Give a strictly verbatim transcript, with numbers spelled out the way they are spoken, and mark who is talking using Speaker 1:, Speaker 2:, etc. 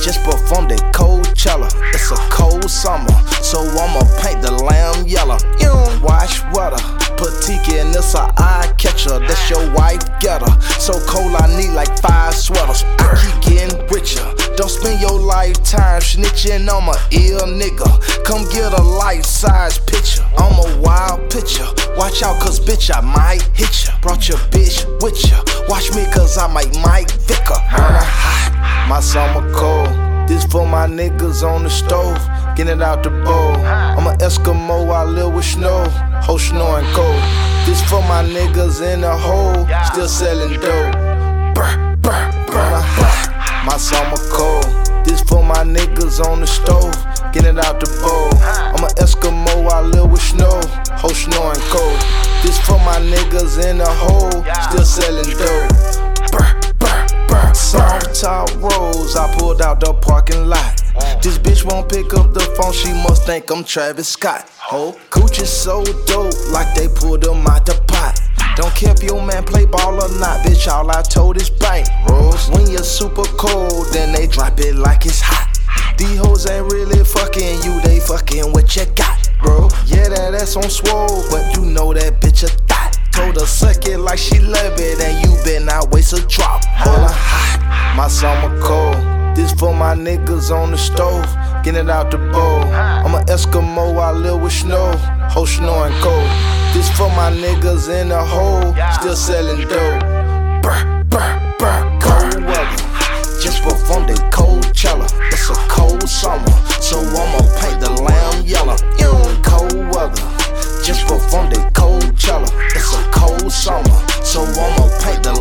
Speaker 1: just performed at Coachella. It's a cold summer, so I'ma paint the lamb yellow. You don't wash water, put tiki in this a eye catcher. That's your wife getter. So cold I need like five sweaters. I keep getting richer. Don't spend your lifetime snitching on my ill nigga. Come get a life-size picture. I'm a wild picture. Watch out, cause bitch, I might hit ya. Brought your bitch with ya. Watch me, cause I might Mike Vicker. Burn hot, my summer cold. This for my niggas on the stove. Get it out the bowl. I'm an Eskimo, I live with snow. Whole snoring cold. This for my niggas in the hole. Still selling dope. Brr, brr, burn hot, my summer cold. This for my niggas on the stove. Get it out the bowl. I'm an Eskimo, I live with snow. Whole snoring cold. This for my niggas in the hole. Still selling dope. Brr, brr, brr. Soft top rolls, I pulled out the parking lot. This bitch won't pick up the phone, she must think I'm Travis Scott. Oh, Cooch is so dope, like they pulled him out the pot. Don't care if your man play ball or not, bitch, all I told is bang rolls. When you're super cold, then they drop it like it's hot. These hoes ain't really fucking you, they fucking what you got, bro. Yeah, that ass on swole, but you know that bitch a thot. Told her suck it like she love it, and you better not waste a drop. Hold her hot, my summer cold. This for my niggas on the stove. Get it out the bowl. I'm an Eskimo, I live with snow. Whole snoring cold. This for my niggas in the hole. Still selling dope. Brr, brr, brr, cold weather. Just performed at Coachella. It's a cold summer, so I'ma paint the lamb yellow. You know, cold weather. Just performed at Coachella. It's a cold summer, so I'ma paint the